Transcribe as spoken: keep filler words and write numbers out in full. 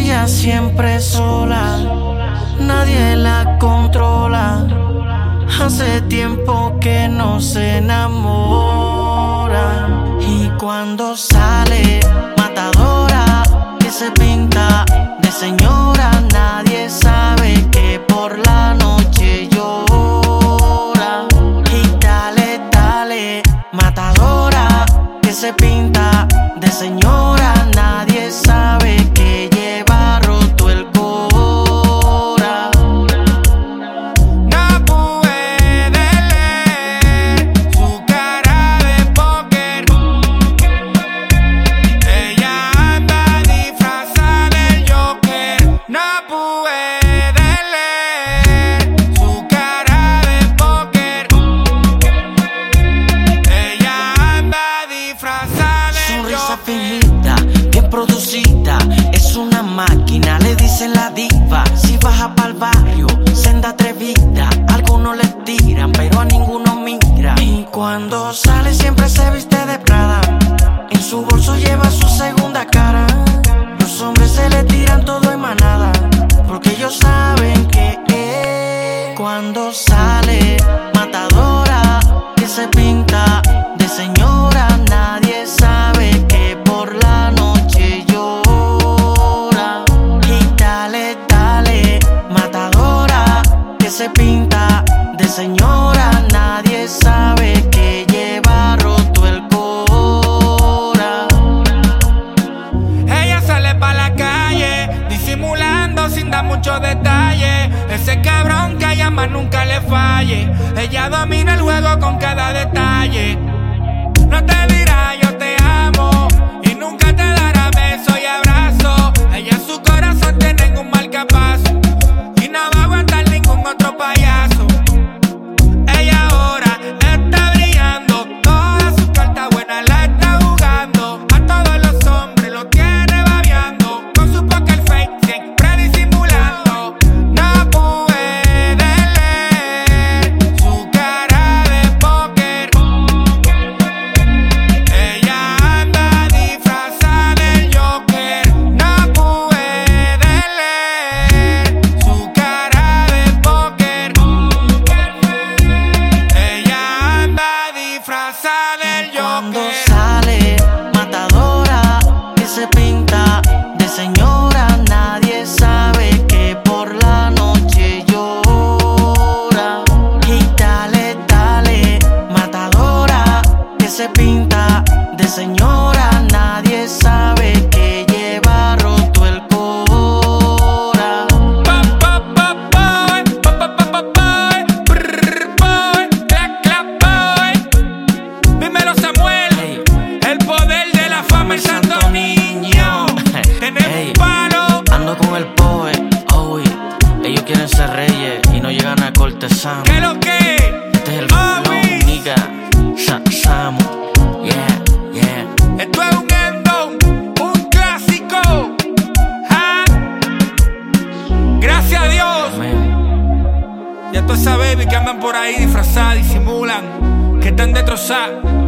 Ella siempre sola, nadie la controla. Hace tiempo que no se enamora. Y cuando sale, matadora, que se pinta de señora. Nadie sabe que por la noche llora. Y dale, dale, matadora, que se pinta de señora. Nadie sabe que lleva roto el cora. No puede leer su cara de póker. Ella anda disfrazada del Joker. No puede leer su cara de póker. Ella anda disfrazada del Sonrisa Joker. fingida, bien producida, es una máquina, le dicen la diva. Si baja pa'l barrio, senda atrevida. Algunos le tiran, pero a ninguno mira. Y cuando sale siempre se viste de Prada. En su bolso lleva su segunda cara. Los hombres se le tiran todo en manada, porque ellos saben que es. Cuando sale, matadora, que se pinta de señora. Nadie sabe que por la noche llora. Y dale, dale, matadora, que se pinta de señora. Nadie sabe que lleva roto el cora. Ella sale pa' la calle, disimulando sin dar muchos detalles. Ese cabrón que a ella más nunca le falle. Ella domina el juego con cada detalle. No te dirá yo te amo y nunca te dará beso y abrazo. Ella en su corazón tiene un marcapaso y no va a aguantar ningún otro payaso. Ella ahora está brillando, toda su carta buena la está jugando. A todos los hombres lo tiene babeando, con su poker face siempre disimulando. No puede leer su cara de póker. Ella anda disfrazada del Joker. No puede leer su cara de póker. Ella anda disfrazada del Cuando Joker. sale, matadora, que se pinta de señora. Nadie sabe que por la noche llora. Y dale, dale, matadora, que se pinta de señora. Nadie sabe que lleva roto el cora. Pa, pa, pa, boy, pa, pa, pa, pa, boy, brr, boy, clap, clap, boy. Dímelo, Samuel, Ey. el poder de la fama en Santo Niño. Tenemos Ey. un palo. Ando con el poe, oh, ellos quieren ser reyes y no llegan a cortesano. ¿Qué lo que? Este es el Oh, flow, oui. nigga, Sa Samu, yeah, yeah. Esto es un endo, un clásico. Ah. Gracias a Dios. Amén. Y a toda esa baby que andan por ahí disfrazadas, disimulan, que están destrozadas.